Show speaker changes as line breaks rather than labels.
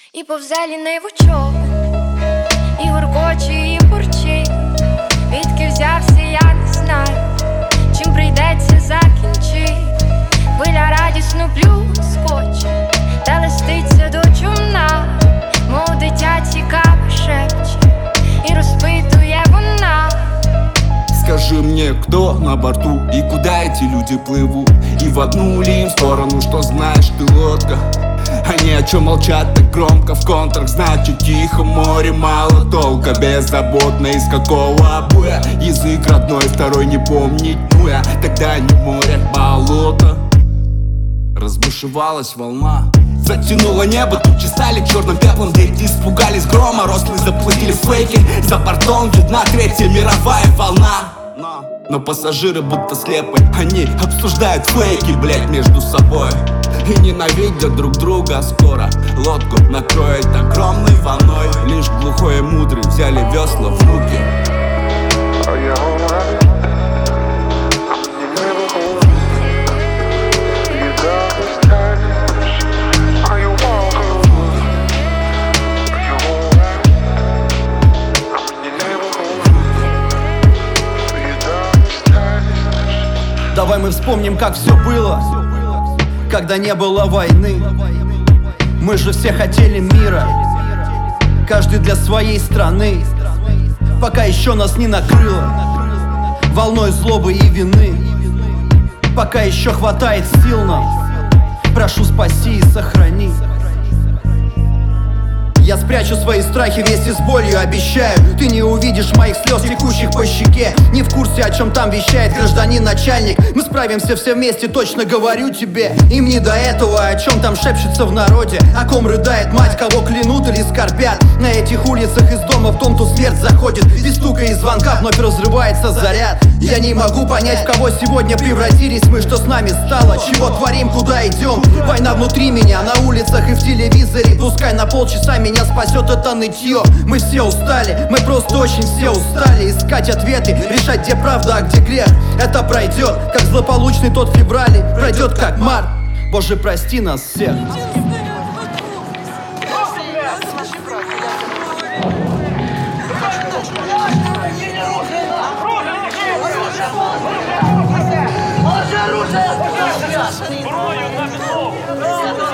І повзе лінивий човен, і гуркоче, і бурчить. Відки взявся, я не знаю, чим прийдеться закінчить. Хвиля радісно плюскоче, та листиться до човна, мов дитя цікаво шепче, і розпитує вона.
Скажи мне, кто на борту и куда эти люди плывут? И в одну ли им сторону, что знаешь ты лодка? Они о чем молчат так громко в контрах, значит тихо море, мало толка. Беззаботно из какого боя, язык родной второй не помнить, ну я тогда не море, болото. Разбушевалась волна, затянуло небо, тучи стали черным пеплом. Дети испугались грома, рослые заплатили фейки. За бортом видна третья мировая волна. Но пассажиры будто слепы, они обсуждают фейки, блять, между собой. И ненавидят друг друга скоро. Лодку накроет огромной волной. Лишь глухой и мудрый взяли весла в руки.
Давай мы вспомним, как все было, когда не было войны. Мы же все хотели мира, каждый для своей страны. Пока еще нас не накрыло волной злобы и вины. Пока еще хватает сил нам, прошу, спаси и сохрани. Я спрячу свои страхи вместе с болью, обещаю. Ты не увидишь моих слез, текущих по щеке. Не в курсе, о чем там вещает гражданин-начальник. Мы справимся все вместе, точно говорю тебе. Им не до этого, о чем там шепчется в народе. О ком рыдает мать, кого клянут или скорбят. На этих улицах из дома в дом то смерть заходит. Без стука и звонка вновь разрывается заряд. Я не могу понять, в кого сегодня превратились мы. Что с нами стало, чего творим, куда идем. Война внутри меня, на улицах и в телевизоре. Пускай на полчаса меня спасет это нытье. Мы все устали, мы просто очень все устали. Искать ответы, решать, где правда, а где грех. Это пройдет, как злополучный тот февраль. Пройдет как март, Боже, прости нас всех.
Оружие!